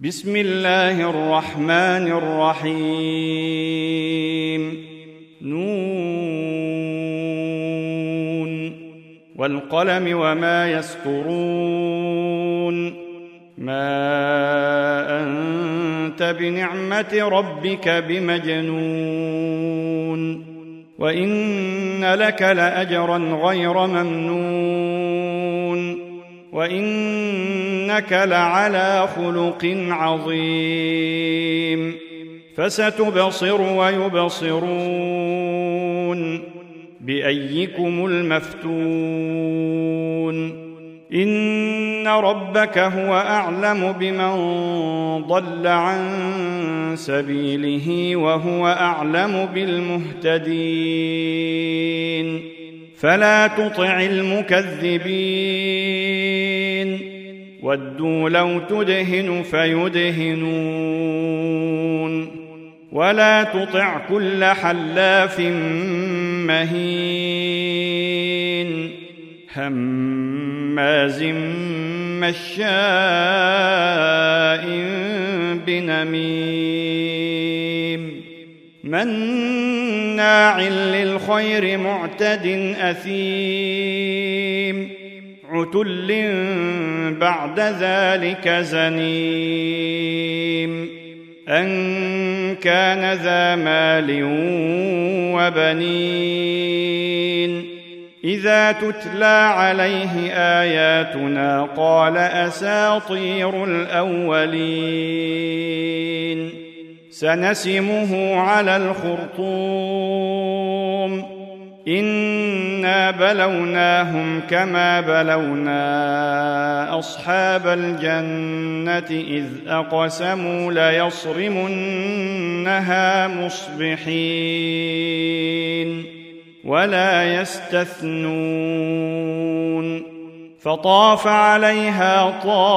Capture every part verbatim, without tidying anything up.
بسم الله الرحمن الرحيم نون والقلم وما يسطرون ما أنت بنعمة ربك بمجنون وإن لك لأجرا غير ممنون وإنك لعلى خلق عظيم فستبصر ويبصرون بأيكم المفتون إن ربك هو أعلم بمن ضل عن سبيله وهو أعلم بالمهتدين فلا تطع المكذبين ودوا لو تدهن فيدهنون ولا تطع كل حلاف مهين هماز مشاء بنميم مناع للخير معتد أثيم عتل بعد ذلك زنيم أن كان ذا مال وبنين إذا تتلى عليه آياتنا قال أساطير الأولين سنسمه على الخرطوم إنا بلوناهم كما بلونا أصحاب الجنة إذ أقسموا ليصرمنها مصبحين ولا يستثنون فطاف عليها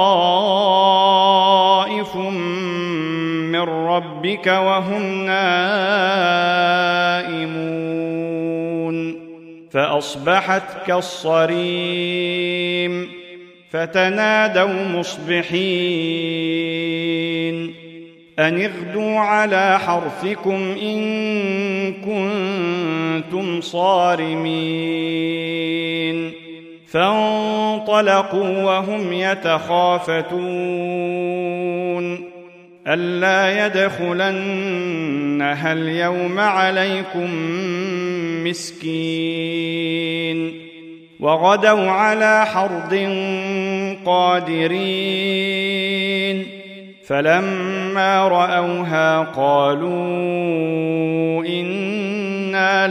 طائف من ربك وهم نائمون فأصبحت كالصريم فتنادوا مصبحين أن اغدوا على حرثكم إن كنتم صارمين فانطلقوا وهم يتخافتون ألا يدخلنها اليوم عليكم مسكين وغدوا على حرد قادرين فلما رأوها قالوا إنا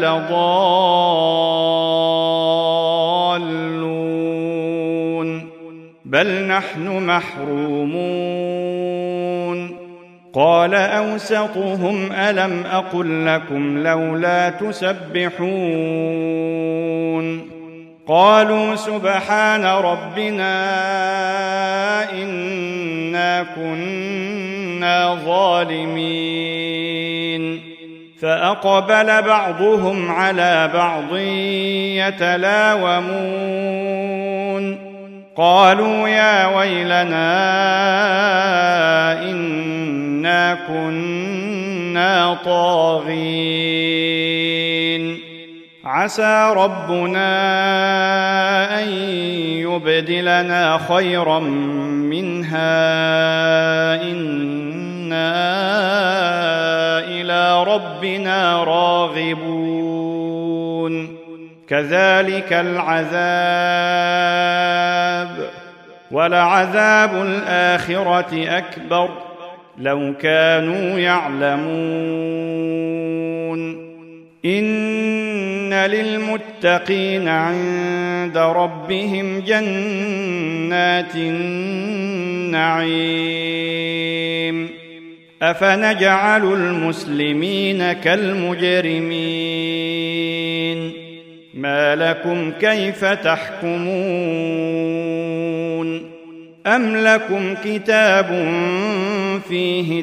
لضالون بل نحن محرومون قال أوسطهم ألم أقل لكم لولا تسبحون قالوا سبحان ربنا إنا كنا ظالمين فأقبل بعضهم على بعض يتلاومون قالوا يا ويلنا إنا كنا طاغين عسى ربنا أن يبدلنا خيرا منها إنا إلى ربنا راغبون كذلك العذاب ولعذاب الآخرة أكبر لو كانوا يعلمون إن للمتقين عند ربهم جنات النعيم أفنجعل المسلمين كالمجرمين ما لكم كيف تحكمون أم لكم كتاب فيه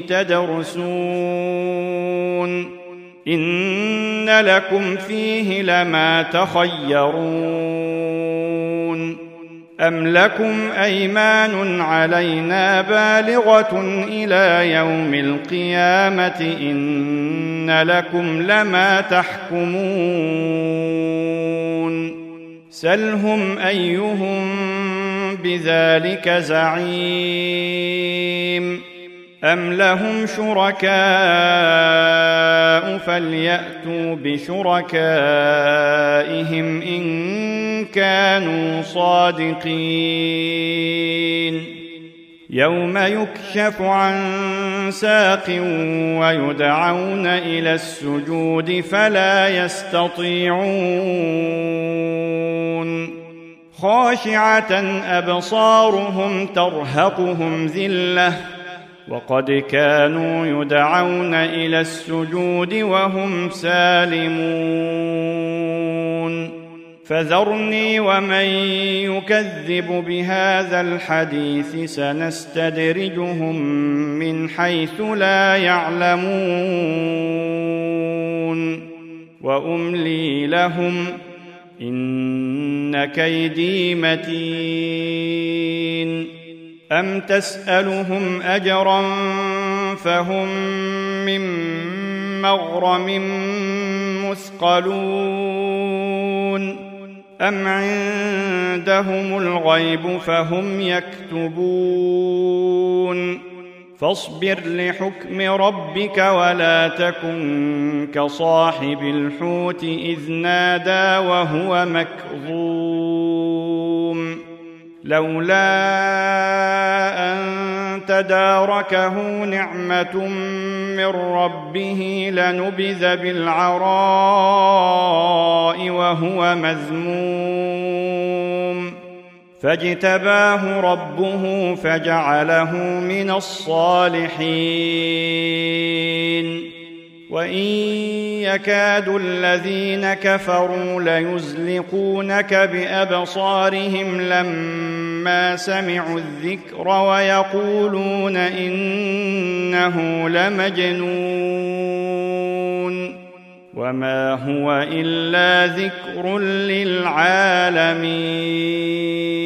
تدرسون إن لكم فيه لما تخيرون أم لكم أيمان علينا بالغة إلى يوم القيامة إن لكم لما تحكمون سلهم أيهم بذلك زعيم أم لهم شركاء فليأتوا بشركائهم إن كانوا صادقين يوم يكشف عن ساق ويدعون إلى السجود فلا يستطيعون خاشعة أبصارهم ترهقهم ذلة وقد كانوا يدعون إلى السجود وهم سالمون فذرني ومن يكذب بهذا الحديث سنستدرجهم من حيث لا يعلمون وأملي لهم إن كيدي متين أم تسألهم أجرا فهم من مغرم مثقلون أم عندهم الغيب فهم يكتبون فاصبر لحكم ربك ولا تكن كصاحب الحوت إذ نادى وهو مكظوم لولا أن تداركه نعمة من ربه لنبذ بالعراء وهو مذموم فاجتباه ربه فجعله من الصالحين وإن يكاد الذين كفروا ليزلقونك بأبصارهم لما سمعوا الذكر ويقولون إنه لمجنون وما هو إلا ذكر للعالمين